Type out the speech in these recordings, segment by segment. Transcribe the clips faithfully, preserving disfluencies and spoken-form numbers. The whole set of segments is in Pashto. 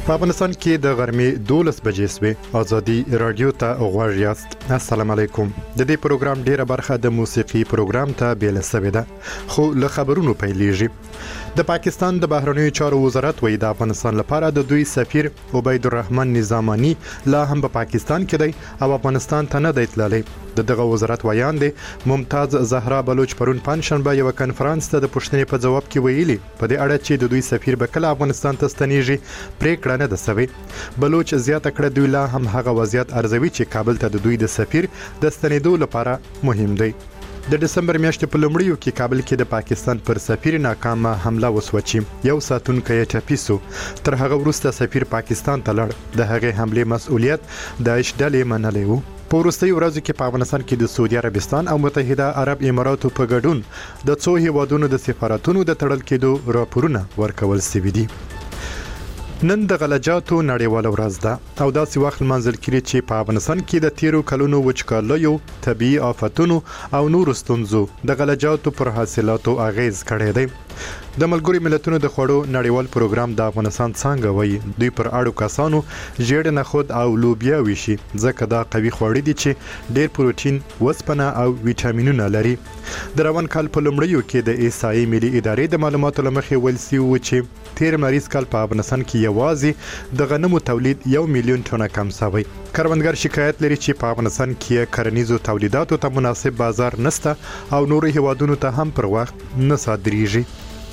په افغانستان کې د غرمې دولس بجې سوې ازادي رادیو ته غوږ یاست. السلام علیکم. د دې پروګرام ډیره برخه د موسیقي پروګرام ته بیل سوې ده، خو له خبرونو پیلېږي. د پاکستان د بهرنیو چارو وزارت وایي د افغانستان لپاره د دوی سفیر عبید الرحمن نظامانی لا هم په پاکستان کې دی او افغانستان ته نه دی تللی. د دغه وزارت ویان دی ممتاز زهرا بلوچ پرون پنځشنبه یو کنفرانس ته د پوښتنې په جواب کې ویلي په دې اړه چې د دوی سفیر به کله افغانستان ته ستنیږي پریکړه نه ده سوې. بلوچ زیاته کړه دوی لا هم هغه وضعیت ارزوي چې کابل ته د دوی د سفیر د ستنېدو لپاره مهم دی. د دسمبر میاشتې په لومړیو کې کابل کې د پاکستان پر سفیر ناکامه حمله وسوه چې یو ساتونکی یې ټپي سو. تر هغه وروسته سفیر پاکستان ته لاړ. د هغې حملې مسؤلیت داعش ډلې منلی و. په وروستیو ورځو کې په افغانستان کې د سعودي عربستان او متحده عرب اماراتو په ګډون د څو هیوادونو د سفارتونو د تړل کېدو راپورونه ورکول شوي دي. نن د غلجاتو نړیواله ورځ ده او داسې وخت لمانځل کېږي چې په افغانستان کې د تیرو کلونو وچکالیو، طبیعي آفتونو او نورو ستونزو د غلجاتو پر حاصلاتو اغیز کړی دی. د ملګرو ملتونو د خوړو نړیوال پروګرام د افغانستان څنګه وایي دوی پر اړو کسانو ژیړ نخود او لوبیا ویشي ځکه دا قوي خواړه دي چې ډېر پروتین، وسپنه او ویټامینونه لري. د روان کال په لومړیو کې د ایسایي ملي ادارې د معلوماتو له مخې ویل شوي چې تیر مریض کال په افغانستان کې یوازې د غنمو تولید یو میلیون ټنه کم شوی. کروندګر شکایت لري چې په افغانستان کې کرنیزو تولیداتو ته مناسب بازار نشته او نورو هیوادونو ته هم پر وخت نه صادریږي.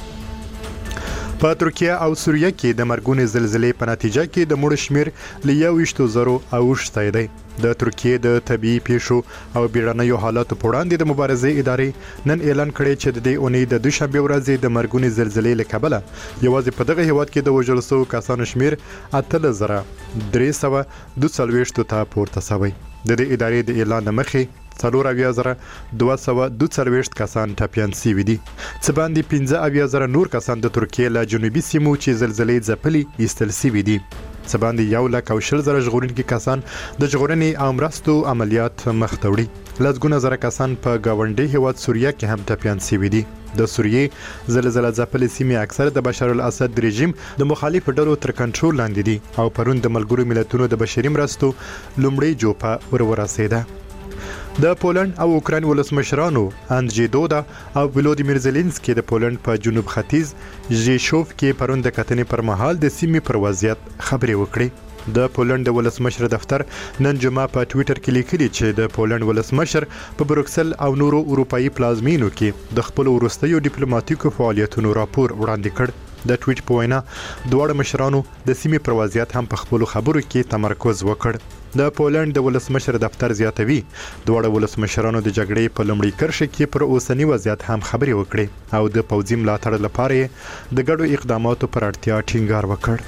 په ترکیه او سوریه کې د مرګونې زلزلې په نتیجه کې د مړو شمیر له یو ویشتو زرو اوښتی دی. د ترکیه د طبيعي پیښو او بیړنیو حالاتو په وړاندې د مبارزې ادارې نن اعلان کړی چې د دې اونۍ د دوشنبه ورځې د مرګونې زلزلې له کبله یوازې په دغه هیواد کې د وژل شوو کسانو شمیر اتلس زره درې سوه دوه څلوېښت ته پورته شوی. د دې ادارې د اعلان مخې څلور اویا زره دوه سوه دوه څلوېښت کسان ټپیان شوي دي. څه باندې پنځه اویا زره نور کسان د ترکیې له جنوبي سیمو چې زلزلې ځپلي ایستل شوي دي. څه باندې یو لک او شل زره ژغورونکي کسان د ژغورنې او مرستو عملیات مخ ته وړي. لسګونه زره کسان په ګاونډي هیواد سوریه کې هم ټپیان شوي دي. د سوریې زلزله ځپلې سیمې اکثر د بشار الاسد رژیم د مخالفو ډلو تر کنټرول لاندې دي او پرون د ملګرو ملتونو د بشري مرستو لومړۍ جوپه ور ورسېده. د پولند او اوکراین ولسمشرانو اندژی دودا او ولودیمیر زيلنسکي د پولند په جنوب ختیځ ژیشوف کې پرون د کتنې پر مهال د سیمې پر وضعیت خبرې وکړې. د پولند د ولسمشر دفتر نن جمعه په ټوئیټر کې لیکلي چې د پولند ولسمشر په بروکسل او نورو اروپאי پلازمینو کې د خپل وروستیو ډیپلوماټیکو فعالیتونو راپور وړاندې کړ. د ټویټ په وینا دواړه مشرانو د سیمې پر وضعیت هم په خپلو خبرو کې تمرکز وکړ. د پولند د ولسمشر دفتر زیاتوي دواړه ولسمشرانو د جګړې په لومړي کرښه کې پر اوسنی وضعیت هم خبرې وکړې او د پوځي ملاتړ لپاره د ګډو اقداماتو پر اړتیا ټینګار وکړ.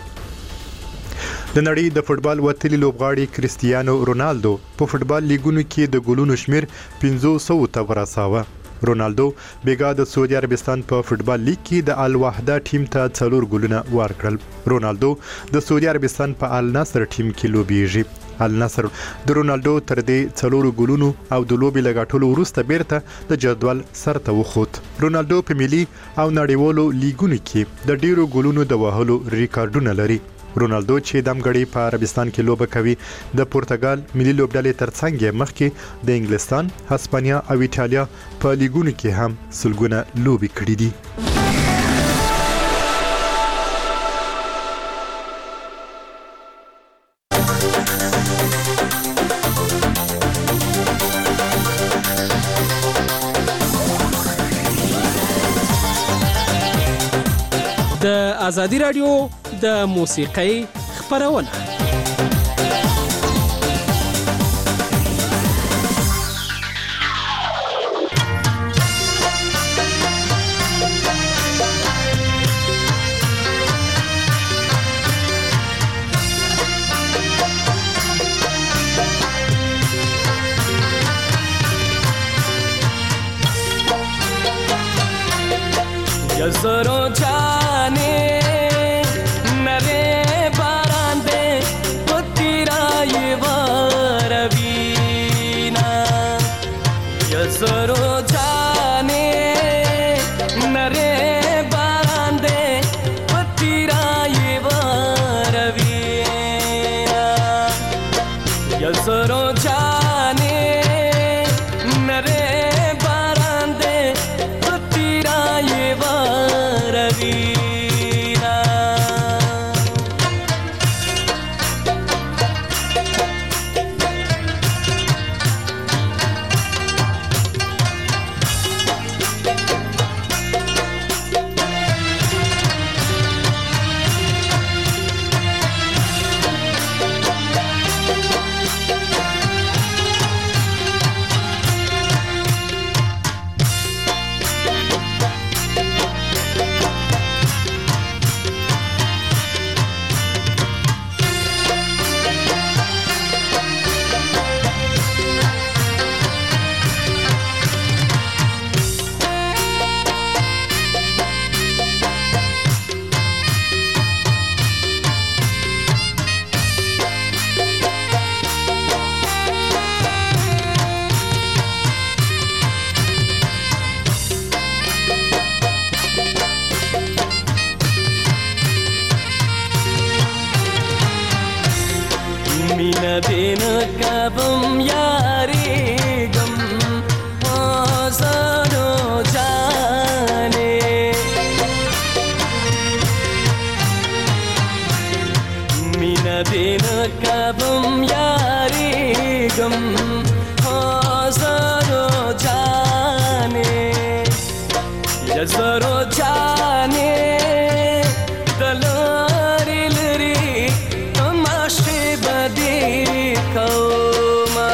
د نړۍ د فوټبال وتلي لوبغاړي کریستیانو رونالدو په فوټبال لیګونو کې د ګولونو شمیر پنځه سوه ته ورساوه. رونالدو بیګا د سعودي عربستان په فوټبال لیګ کې د الوحده ټیم ته څلور ګولونه ورکړل. رونالدو د سعودي عربستان په النصر ټیم کې لوبیږي. النصر د رونالدو تر دې څلورو ګولونو او د لوبې لګاټولو وروسته بیرته د جدول سر ته وخوت. رونالدو په ملي او نړیوالو لیګونو کې د ډیرو ګولونو د وهلو ریکارډونه لري. رونالدو چې دمګړی په عربستان کې لوبه کوي د پرتګال ملي لوبډلې ترڅنګ مخکې د انګلستان، هسپانیا او ایټالیا په لیګونو کې هم سلګونه لوبې کړې دي. د ازادي رادیو د موسیقۍ خپرونه. یزرو جانے نرے باران دے پتیرا یہ واروینا یزرو جانے نرے باران دے پتیرا یہ واروینا کبم یاریگم آزادو جانه مینا دین کبم یاریگم آزادو جانه یزارو جانه دلاری لری تماشی بدی کوما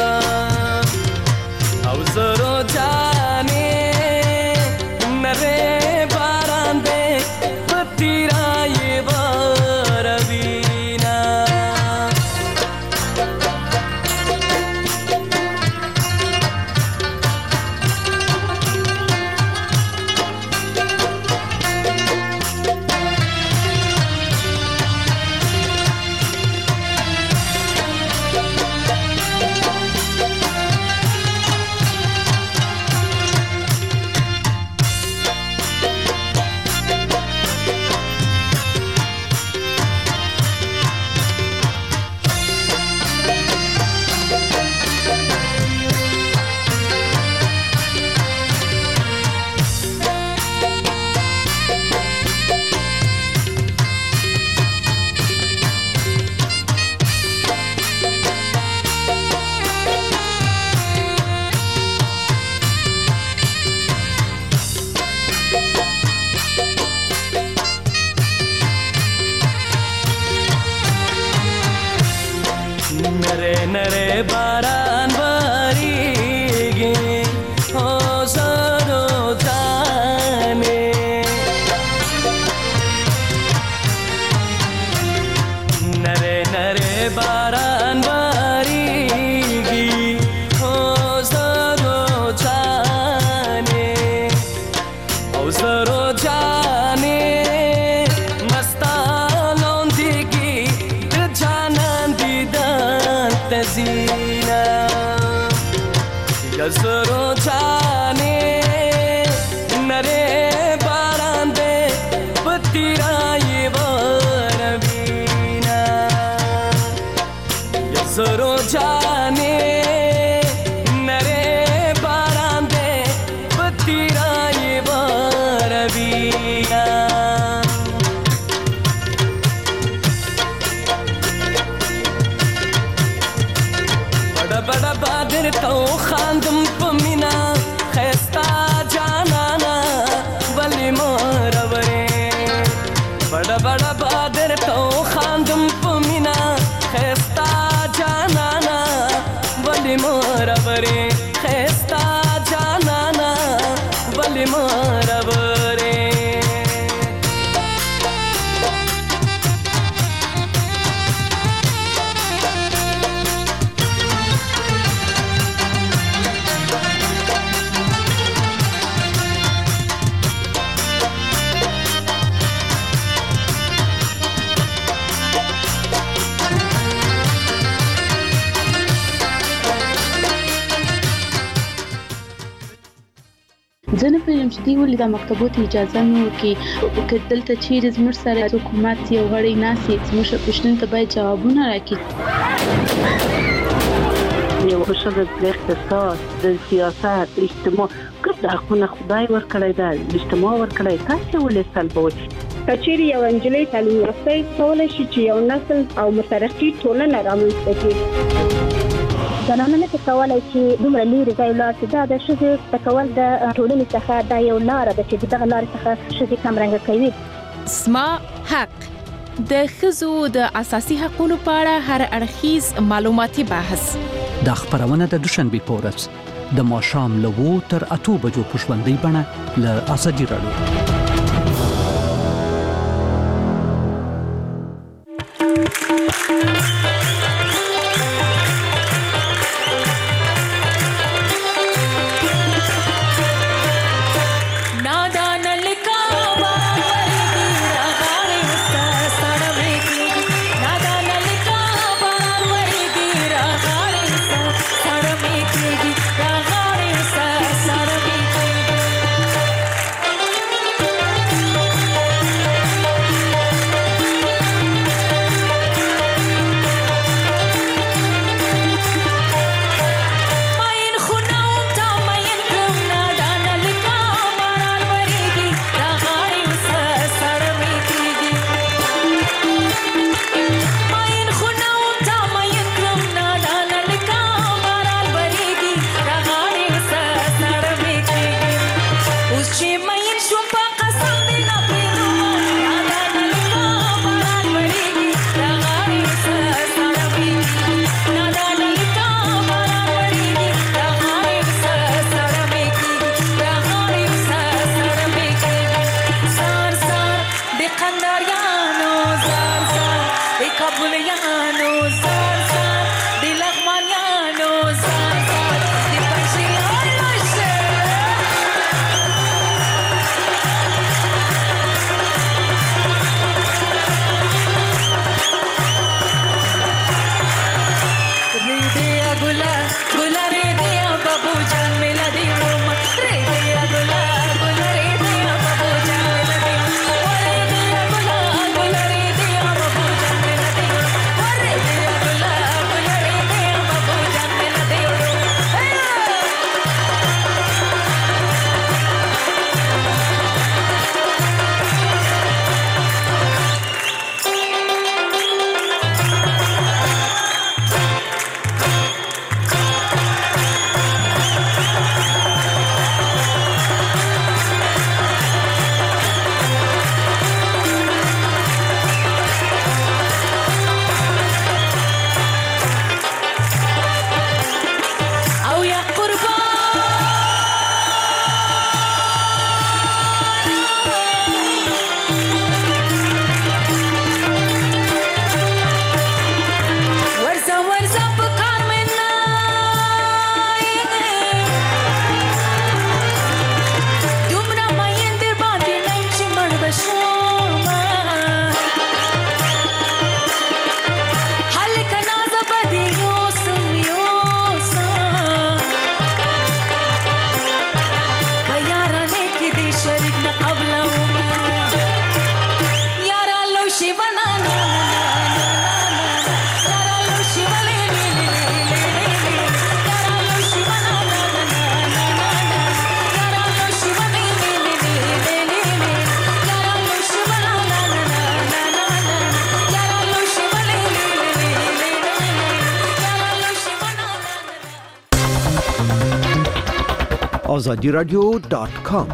او زرو جانه نره باران ده پتیرای باروینا नरे नरे बारान बारीगे हो जरो जाने नरे नरे बारान बारीगे हो जरो जाने हो जरो जाने मस्ता लोंदिगी जानान दीदान तजीना यज़रो जाने नरे बारान दे पतिराई बारबीना यज़रो जाने नरे बारान दे पतिराई बारबीना बड़ा बादर तो खांदम पमीना खस्ता जानाना वली मोरवरे बड़ा बड़ा बादर तो खांदम पमीना खस्ता जानाना वली मोरवरे खस्ता जानाना वली मोरवरे زه نه پوهېږم چې دوی ولې دا مکتبو ته اجازه نه ورکوي که دلته چیرې زموږ سره حکومت یو غړی ناست وي زموږ پوښتنو ته باید جوابونه راکړي یو ښځه د اقتصاد د سیاست اجتماع ګډ حقونه خدای ورکړی ده اجتماع ورکړی تاسې ولې سلبوئ که چیرې یو نجلۍ تعلیم یافته وي کولی شي چې یو نسل او مترقي ټولنه رامنځته کړي زنانه نه کولای چې دومره لري ځای ولاړ شي دا د ښځې تکول د ټولنې څخه دا یو لاره ده چې دغه لارې څخه ښځې کمرنګه کوي اسما حق د ښځو د اساسي حقوقو په اړه هر اړخیز معلوماتي بحث د خبرونه د دوشنبه په ورځ د ماښام له وو تر اته بجو په ژوندۍ بڼه له ازادي راډیو آزادی رادیو دات کام.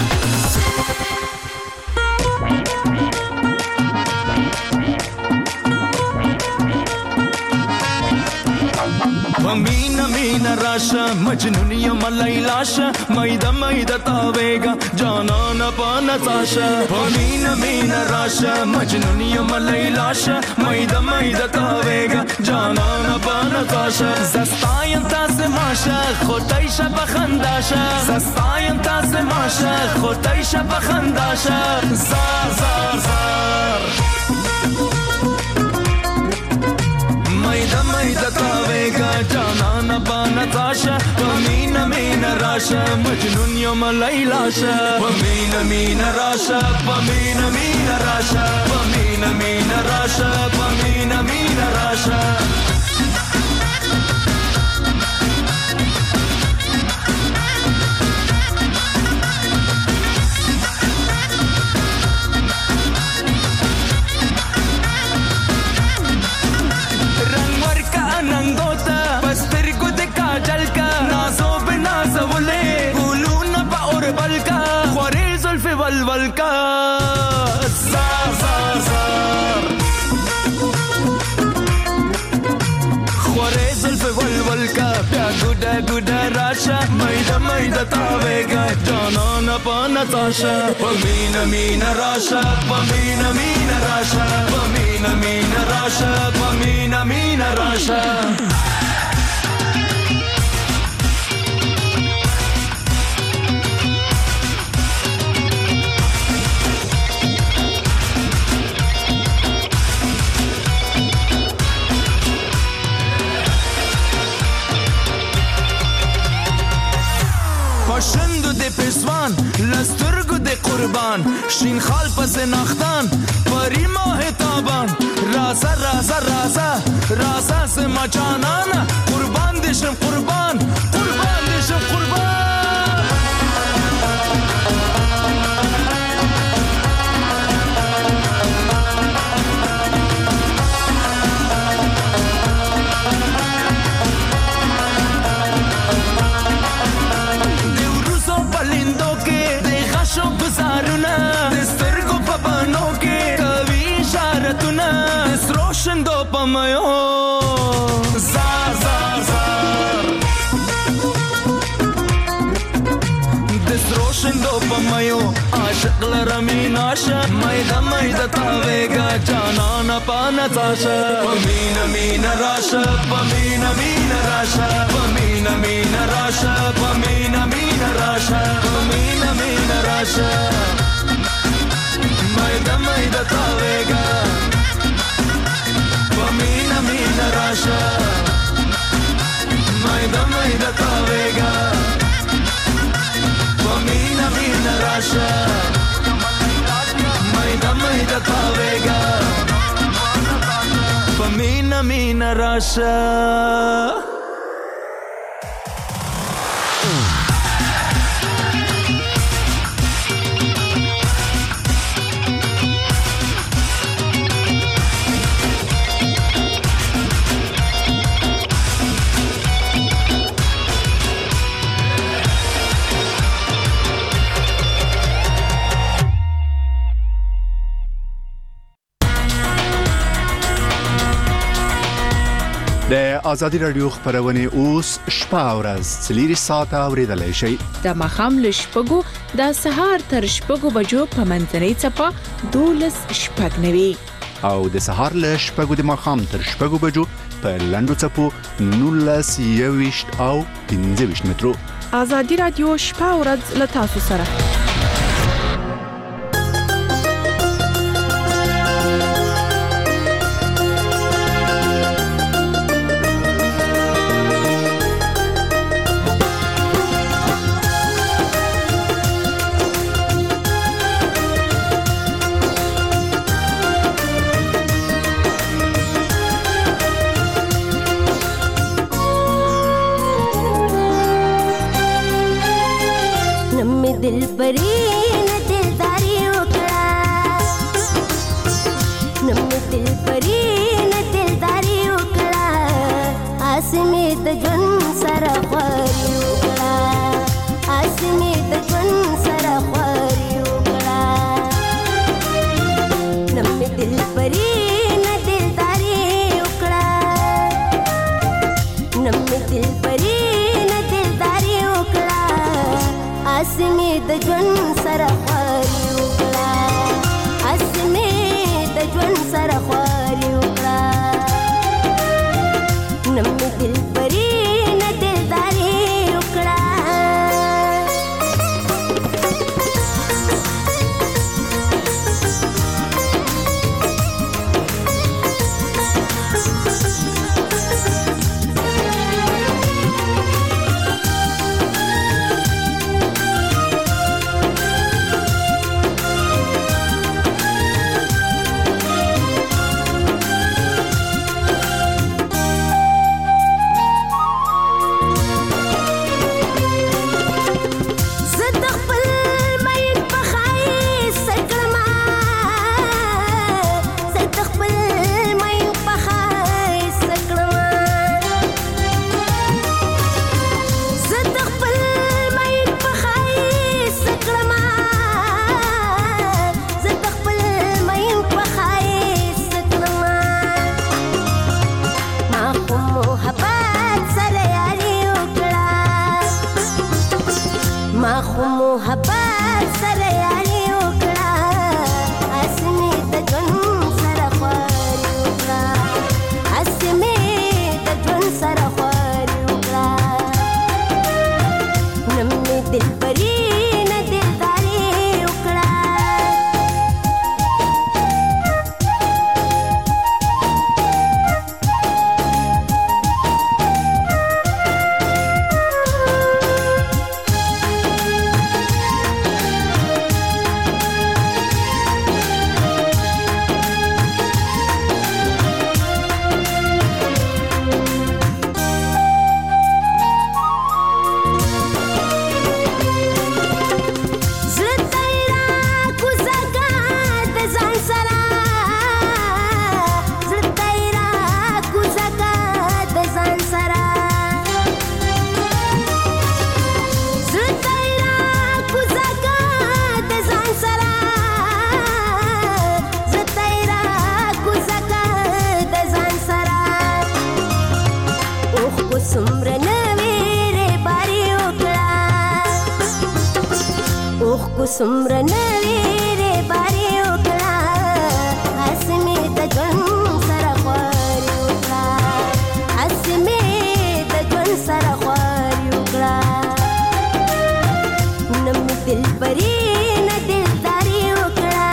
Mina mina rasha majnuniya malailasha maida maida tavega jana na pana tasha mina mina rasha majnuniya malailasha maida maida tavega jana na pana tasha zastayan tas masha khotaisha bakhandasha zastayan tas masha khotaisha bakhandasha zar zar zar maida maida tavega jana na bana tasha pamina mina rasha majnun yom lailasha pamina mina rasha pamina mina rasha pamina mina rasha pamina mina rasha ول کا زار زار زار خوره زلف ول ول کا بیا ګډه ګډه راشه مېدا مېدا تاوېګا جانان پانا تاشا پمینا مینا راشه پمینا مینا راشه پمینا مینا راشه پمینا مینا راشه پشندو دی پسوان لسترگو دی قربان شین خال پس نختان پری ماه تابان رازا رازا رازا رازا سے مچانانا قربان دیشم قربان قربان دیشم قربان دسترگو پپانو کے کوي اشارتونه روشن دو پمایو زار زار زار دس روشن دو پمایو عاشق لرمین آشا مایدا مایدا تاویگا جانانا پانا تاشا پمینا مینا راشا پمینا مینا راشا پمینا مینا راشا پمینا مینا راشا پمینا مینا راشا maida maida tavega pamina mina rasha maida maida tavega pamina mina rasha maida maida tavega pamina mina rasha د آزادی رادیو خبرونه اوس شپه او ورځ څلوري ساعته اوریدلای شئ د مخام لشپګو د سهار تر شپګو بجو په منځنۍ چپه دولس شپږ نوي او د سهار لشپګو د مخام تر شپګو بجو په لندو چپو نولس یويشت او پنځه ویشت مترو آزادی رادیو شپه او ورځ له تاسو سره दिल परी न दिलदारी उकड़ा नम दिल परी न दिलदारी उकड़ा आसमी त जन सरा परी उकड़ा आस اسمه د ژوند سره خواري وکړه نم می دل پری نه دلداري وکړه نم می دل پری نه دلداري وکړه اسمه د ژوند سره خواري وکړه اسمه د ژوند سره خواري وکړه نم می دل پری نه دلداري وکړه سمره نوی ری باری وکړه اسمه د ژوند سره خواري وکړه اسمه د ژوند سره خواري وکړه نم دل پری نه دلداري وکړه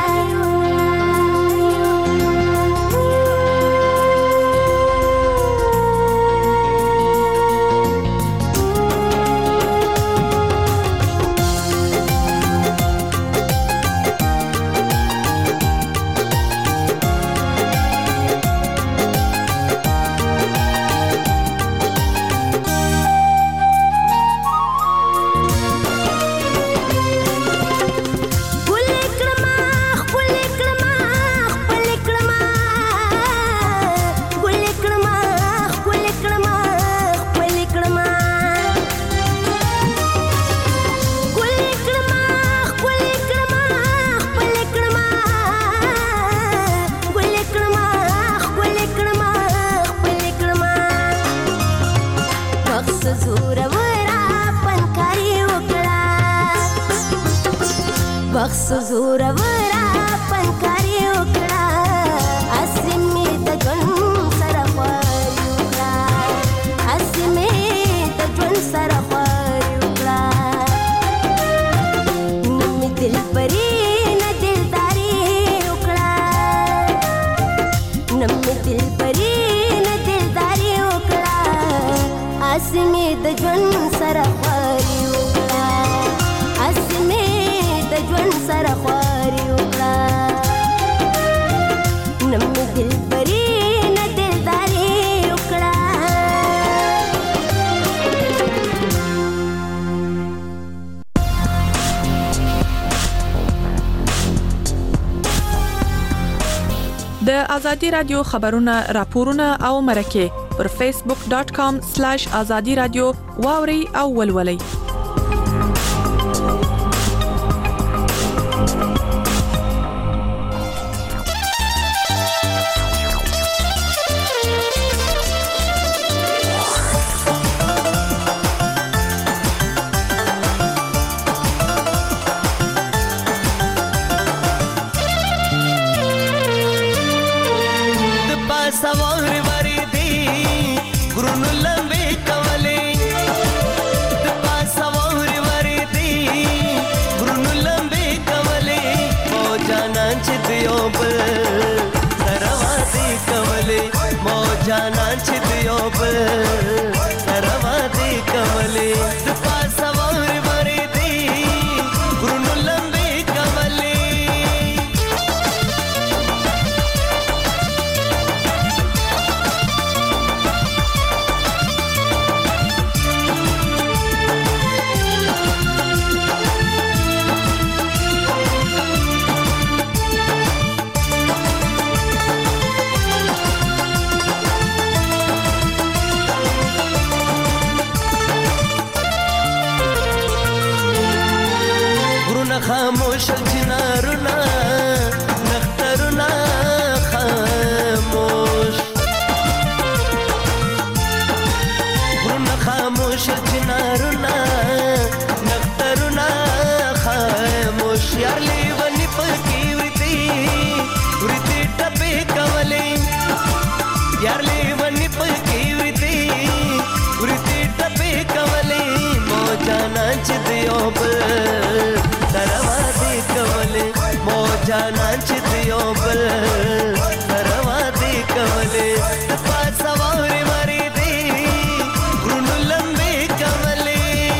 بخص زور ورا پنکاری وکړه اسمه د ژوند سره خواري وکړه اسمه د ژوند سره خواري وکړه نم دل پری نه دلداري وکړه نم دل پری نه دلداري وکړه اسمه د ژوند سره خواري وکړه اسمه د ژوند سره خواري وکړه نم دل پری نه دلداري وکړه د ازادي رادیو خبرونه راپورونه او مرکه پر فیسبوک ډاٹ کام سلیش ازادي رادیو واوري او ولولي بل سروا دې کولې مو جانان چې دیو بل سروا دې کولې د پاسه وره وره دې ورونو لمبې کولې خاموش الجنارنا نختارنا خاموش غرنا خاموش الجنارنا نختارنا خاموش یار لیونی پکی ورتی ورتی ټپې کولې یار لیونی پکی ورتی ورتی ټپې کولې مو جانا چې دیو بل سروا دې کولې مو جانان چې دیو بل سروا دې کولې د پاسه وره وره دې ورونو لمبې کولې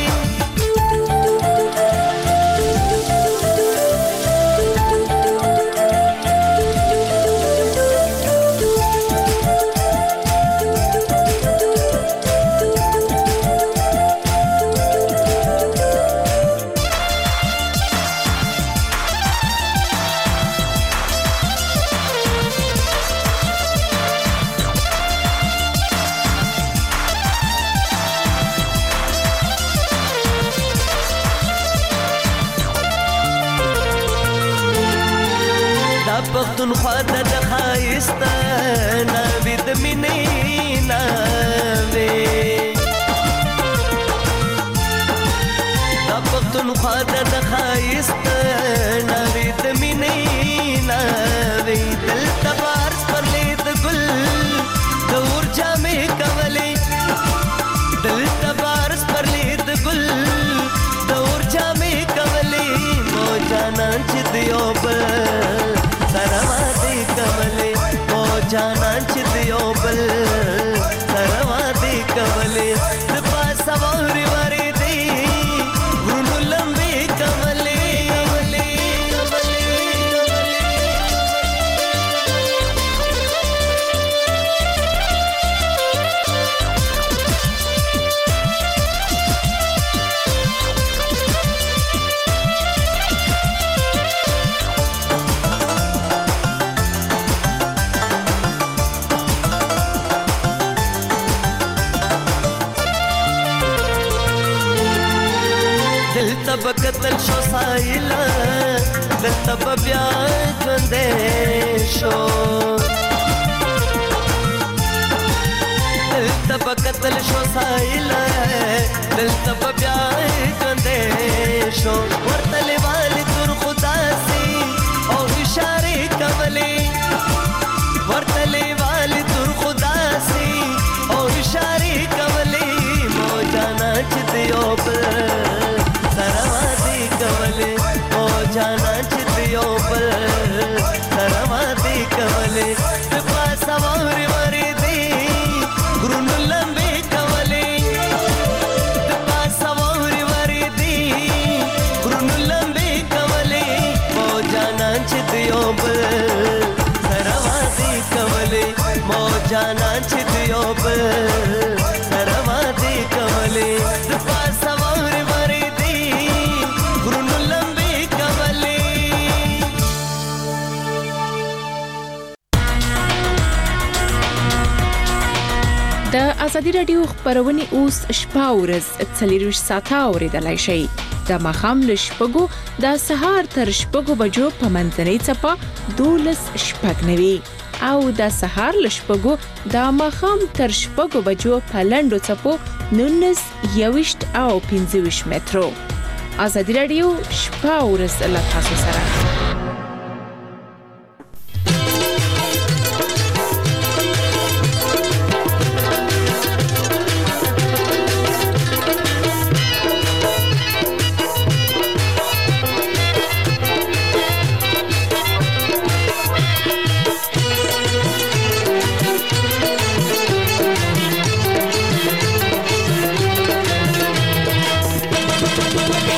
پختونخوا د خایسته ناوې د مینې ناوې دا پختونخوا د خایسته ناوې د مینې ناوې دلته بار سپرلی د ګل د اور جامې کولې دلته بار سپرلی د ګل د اور جامې کولې مو جانان چې دیو بل سروا دې کولې مو جانان چې دیو بل سروا دې کولې د پاسه وره وره دې ورونو لمبې کولې دلته بکتل شو سایلا دلته بیا ژوندې شو دلته بکتل شو سایلا دلته بیا ژوندې شو ورته لیوالې تر خدا سي او اشاره کولې ورته لیوالې تر خدا سي او اشاره کولې مو جانا چې دیو بل سروا دې کولې مو جانا چې دیو بل سروا دې کولې د پاسه وره وره دې ورونو لمبې کولې د پاسه وره وره دې ورونو لمبې کولې مو جانا چې دیو بل سروا دې کولې مو جانا چې دیو بل سروا دې کولې د پاسه وره وره دې ورونو لمبې کولې د ازادي رادیو خبرونه اوس شپه ورځ څلور ساعته اوریدلای شئ د مخام له شپږو د سهار تر شپږو بجو په منځنۍ چپه دولس شپږ نوي او د سهار له شپږو د مخام تر شپږو بجو په لنډو چپو نونس یوشت او پنځه ویشت مترو ازادي رادیو شپه ورځ له تاسو سره